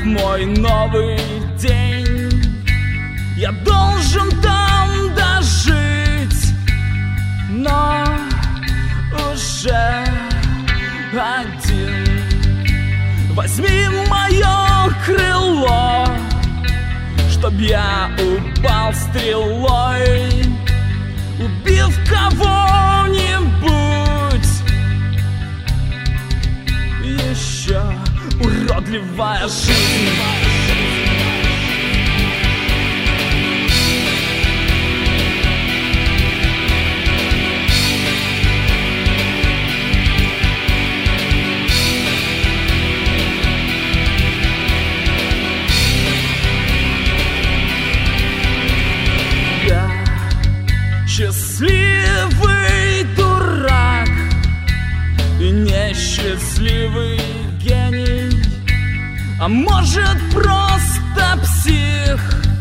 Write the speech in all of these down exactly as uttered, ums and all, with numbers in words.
мой новый день. Я должен там дожить, но уже один. Возьми мое крыло, чтоб я упал стрелой, убив кого-нибудь. Еще уродливая жизнь. Счастливый дурак и несчастливый гений, а может просто псих.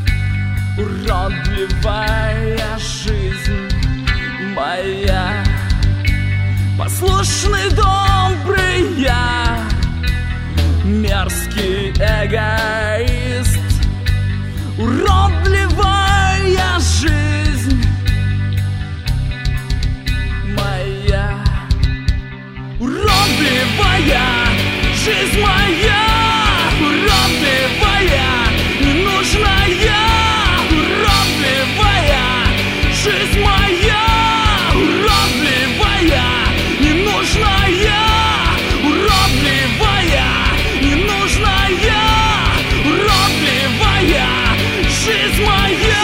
Уродливая жизнь моя, послушный добрый я, мерзкий эгоист. Уродливая жизнь моя, уродливая жизнь моя, уродливая, ненужная, уродливая жизнь моя, уродливая, ненужная, уродливая, ненужная, уродливая жизнь моя.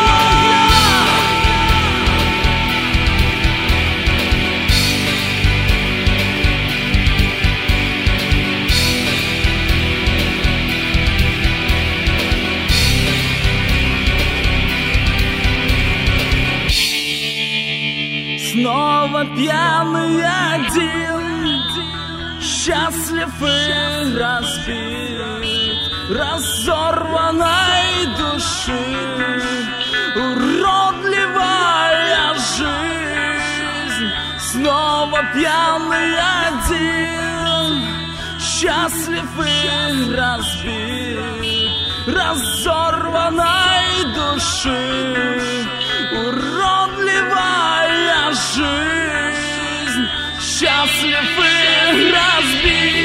Снова пьяный один, счастлив и разбит, разорванной души. Уродливая жизнь. Снова пьяный один, счастлив и разбит, разорванной души. Уродливая жизнь, счастлив и разбит.